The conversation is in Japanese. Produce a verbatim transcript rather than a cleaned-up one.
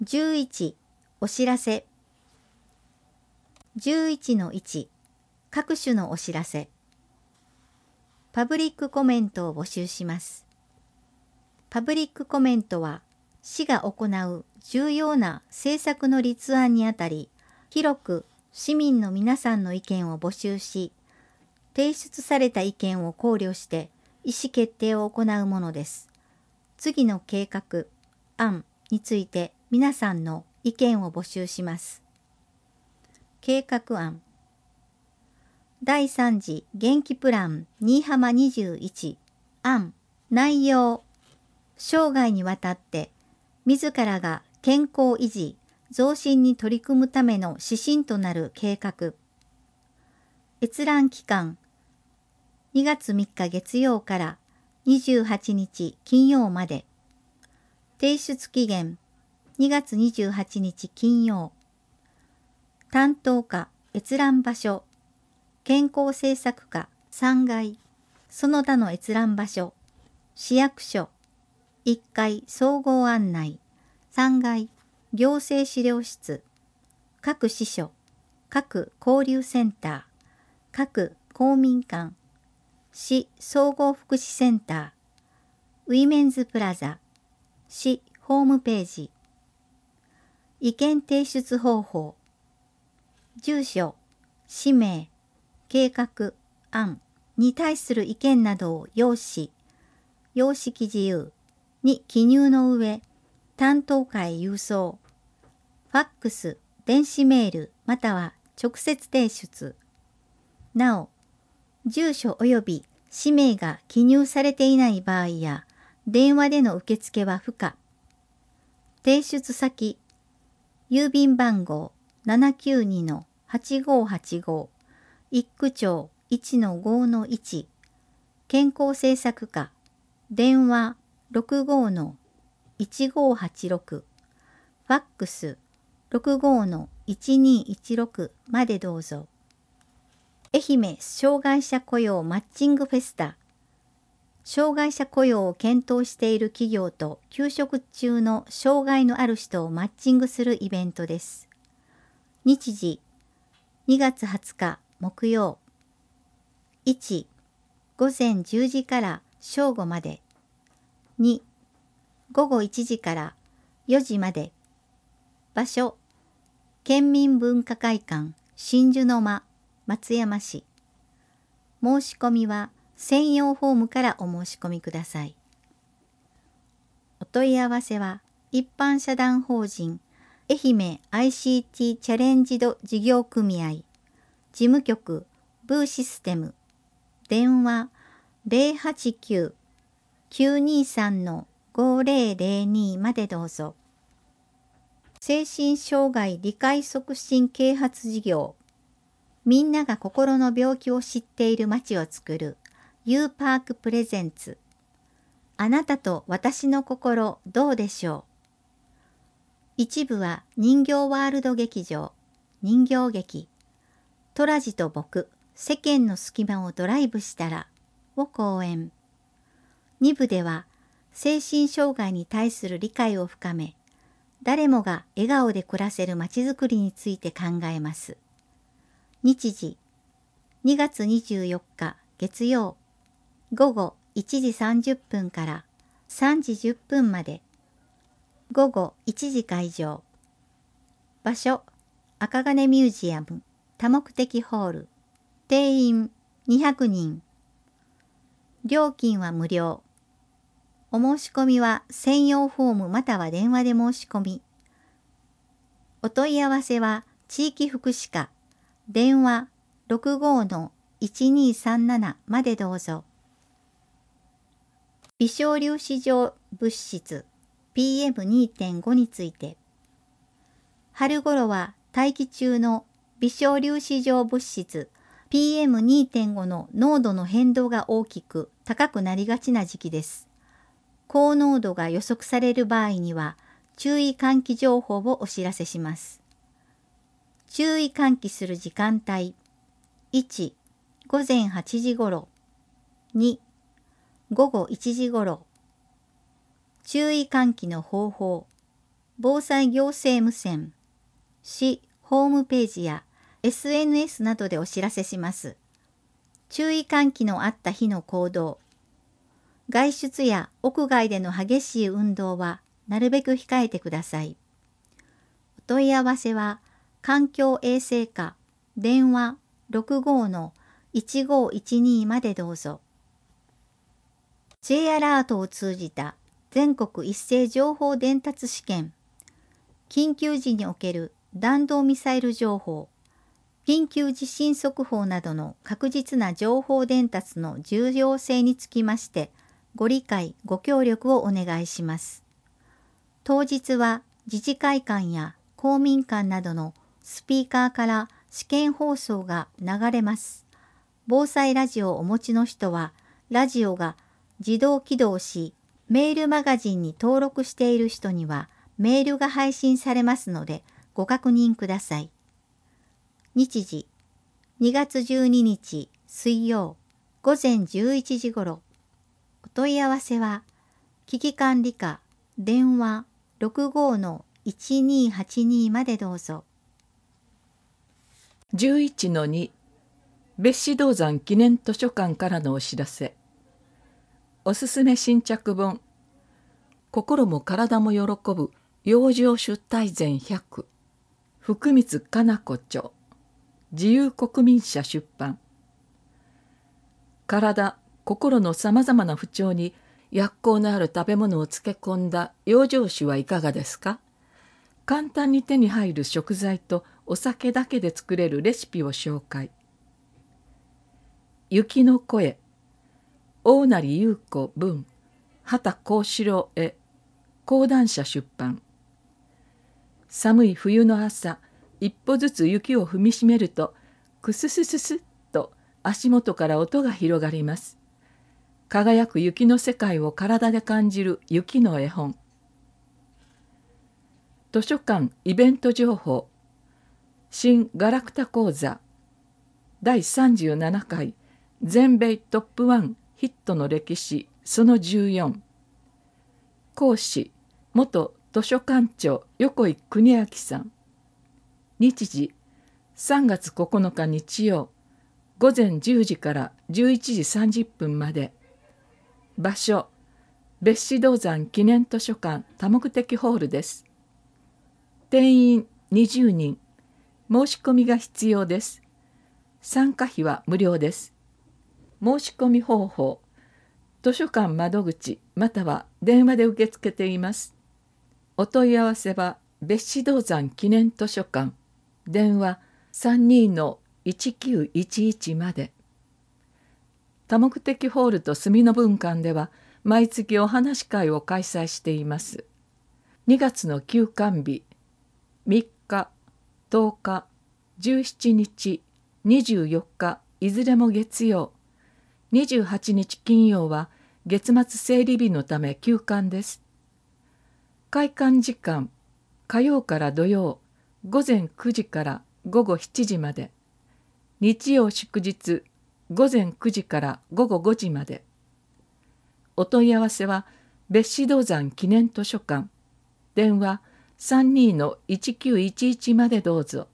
じゅういち、お知らせ。じゅういちのいち、各種のお知らせ。パブリックコメントを募集します。パブリックコメントは、市が行う重要な政策の立案にあたり、広く市民の皆さんの意見を募集し、提出された意見を考慮して意思決定を行うものです。次の計画、案について皆さんの意見を募集します。計画案。だいさん次元気プラン新居浜にじゅういち案内容。生涯にわたって自らが健康維持増進に取り組むための指針となる計画。閲覧期間にがつみっか月曜からにじゅうはちにち金曜まで。提出期限にがつにじゅうはちにち金曜。担当課閲覧場所健康政策課さんがい。その他の閲覧場所市役所いっかい総合案内さんがい行政資料室各支所各交流センター各公民館市総合福祉センターウィメンズプラザ市ホームページ。意見提出方法。住所、氏名、計画、案に対する意見などを用紙、様式自由に記入の上、担当課へ郵送。ファックス、電子メールまたは直接提出。なお、住所及び氏名が記入されていない場合や、電話での受付は不可。提出先、郵便番号 ななきゅうにのはちごはちご 一区町 いちのごのいち 健康政策課電話 ろくごのいちごはちろく ファックス ろくごのいちにいちろく までどうぞ。愛媛障害者雇用マッチングフェスタ。障害者雇用を検討している企業と休職中の障害のある人をマッチングするイベントです。日時にがつはつか木曜。いちごぜんじゅうじから正午まで。にごごいちじからよじまで。場所県民文化会館真珠の間松山市。申し込みは専用フォームからお申し込みください。お問い合わせは一般社団法人愛媛 アイシーティー チャレンジド事業組合事務局ブーシステム電話 ゼロはちきゅう きゅうにさん ごぜろぜろに までどうぞ。精神障害理解促進啓発事業。みんなが心の病気を知っている街をつくるユーパークプレゼンツ。あなたと私の心どうでしょう。一部は人形ワールド劇場人形劇トラジと僕世間の隙間をドライブしたらを講演。二部では精神障害に対する理解を深め誰もが笑顔で暮らせるまちづくりについて考えます。日時にがつにじゅうよっか月曜ごごいちじさんじゅっぷんからさんじじゅっぷんまで。ごごいちじ開場。場所赤金ミュージアム多目的ホール。定員にひゃくにん。料金は無料。お申し込みは専用フォームまたは電話で申し込み。お問い合わせは地域福祉課電話 ろくごのいちにさんなな までどうぞ。微小粒子状物質 ピーエムにてんご について。春頃は大気中の微小粒子状物質 ピーエムにてんご の濃度の変動が大きく高くなりがちな時期です。高濃度が予測される場合には注意喚起情報をお知らせします。注意喚起する時間帯いちごぜんはちじ頃にごごいちじ頃。注意喚起の方法防災行政無線、市ホームページや エスエヌエス などでお知らせします。注意喚起のあった日の行動。外出や屋外での激しい運動はなるべく控えてください。お問い合わせは環境衛生課電話 ろくごのいちごいちに までどうぞ。J アラートを通じた全国一斉情報伝達試験。緊急時における弾道ミサイル情報、緊急地震速報などの確実な情報伝達の重要性につきまして、ご理解ご協力をお願いします。当日は自治会館や公民館などのスピーカーから試験放送が流れます。防災ラジオをお持ちの人は、ラジオが自動起動し、メールマガジンに登録している人にはメールが配信されますのでご確認ください。日時にがつじゅうににち水曜午前じゅういちじ頃。お問い合わせは危機管理課電話 ろくごのいちにはちに までどうぞ。 じゅういちのに 別子銅山記念図書館からのお知らせ。おすすめ新着本、心も体も喜ぶ養生酒大全ひゃく、福光かな子著、自由国民社出版。体、心のさまざまな不調に薬効のある食べ物を漬け込んだ養生酒はいかがですか？簡単に手に入る食材とお酒だけで作れるレシピを紹介。雪の声、大成優子文、畑幸四郎絵、講談社出版。寒い冬の朝、一歩ずつ雪を踏みしめると、くすすすすっと足元から音が広がります。輝く雪の世界を体で感じる雪の絵本。図書館イベント情報。新ガラクタ講座だいさんじゅうななかい全米トップワンヒットの歴史そのじゅうよん。講師元図書館長横井邦明さん。日時さんがつここのか日曜午前じゅうじからじゅういちじさんじゅっぷんまで。場所別子銅山記念図書館多目的ホールです。定員にじゅうにん、申し込みが必要です。参加費は無料です。申し込み方法、図書館窓口または電話で受け付けています。お問い合わせは別子銅山記念図書館電話 さんにのいちきゅういちいち まで。多目的ホールと住の分館では毎月お話し会を開催しています。にがつの休館日みっか、とおか、じゅうしちにち、にじゅうよっかいずれも月曜、にじゅうはちにち金曜は月末整理日のため休館です。開館時間、火曜から土曜、午前くじから午後しちじまで、日曜祝日、午前くじから午後ごじまで。お問い合わせは別子銅山記念図書館電話 さんにのいちきゅういちいち までどうぞ。